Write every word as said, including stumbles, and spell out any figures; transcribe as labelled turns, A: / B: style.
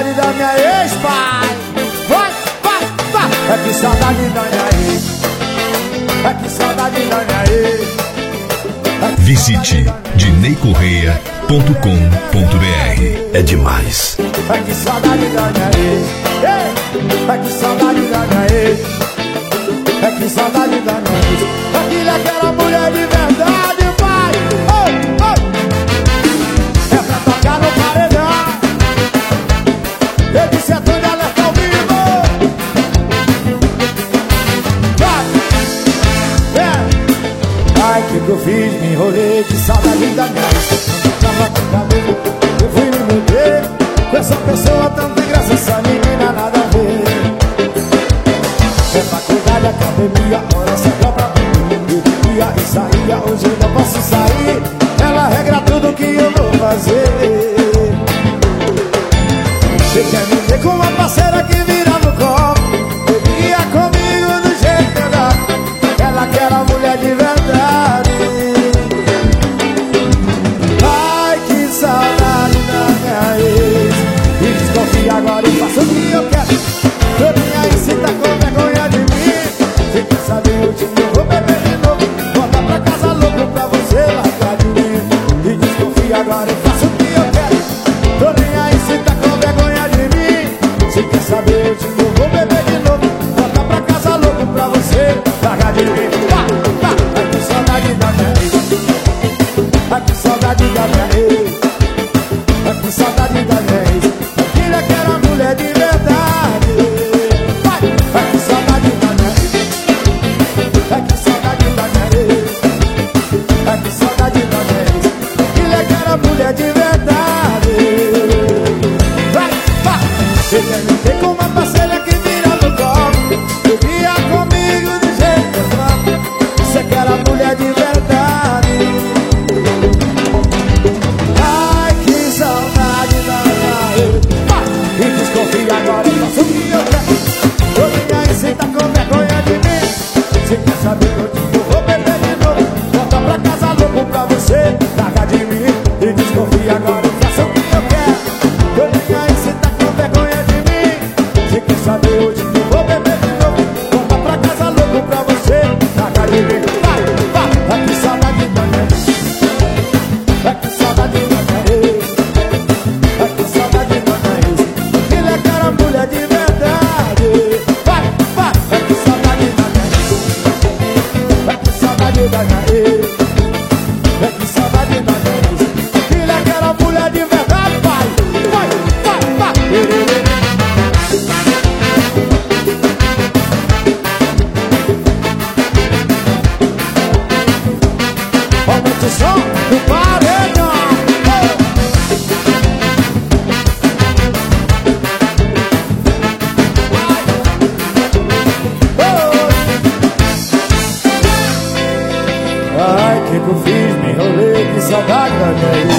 A: saudade da minha ex, pai. Vai, vai, vai. É que saudade da minha ex. É que saudade da minha ex.
B: Visite dinei correia ponto com ponto br. É demais.
A: É que saudade da minha ex. É que saudade da minha ex. É que saudade da minha ex. Aquilo é aquela mulher de verdade, pai. Oh, oh. É pra tocar no paredão. Eu disse a Tânia Alerta ao vivo. Vai. É. Ai, que que eu fiz? Me enrolei de saudade da minha ex. Tava com cabelo, eu fui me meter com essa pessoa tão sem graça, essa menina nada a ver. É faculdade, academia, hora certa pra mim. Eu vivia e saía, hoje eu não posso sair. Ela regra tudo que eu vou fazer. Você quer me ver com uma parceira que vira no copo, bebia comigo do jeito que eu dá. Ela quer a mulher de verdade. Ai, que saudade da minha ex. E desconfia agora, eu faço o que eu quero. Tô nem aí se tá com vergonha de mim. Se quer saber eu te vou beber de novo. Volta pra casa louco pra você largar de mim. E desconfia agora, eu faço o que eu quero. Tô nem aí se tá com vergonha de mim. Se quer saber eu te vou beber de novo. Volta pra casa louco pra você largar de mim. Pá, pá. Ai, que saudade da minha ex. Ai, que saudade da minha ex. Ai, que saudade da minha ex. Aquilo é que era mulher de verdade. Vai. Ai, que saudade da minha ex. Ai, que saudade da minha ex. Ai, que saudade da minha ex. Aquilo é que era mulher de verdade. Vai, vai. Você quer me ter com uma parceira que vira no copo, bebia comigo do jeito que eu amo. Você quer a mulher de verdade. Ai, que saudade da minha ex. Vai. E desconfia agora, eu faço o que eu quero. Tô nem aí, cê tá com vergonha de mim. Cê quer saber que eu te vou beber de novo. Volta pra casa louco pra você largar de mim. E desconfia agora, eu faço o que eu quero. Tô nem aí, cê tá com vergonha de mim. Cê quer saber hoje que eu vou beber de novo. Volta pra casa louco pra você largar de mim. Vai, vai, vai, que saudade da minha ex. Vai, que saudade da minha ex. Vai, que saudade da minha ex. Aquilo é que era mulher de verdade. Vai, vai, vai, que saudade da minha ex. Vai, que saudade da minha ex. Vai, que saudade da minha ex. Aquilo é que era mulher de verdade. Vai, vai, vai, vai. Aumenta o som do paredão. Ai, que que eu fiz? Me enrolei, que saudade da minha ex.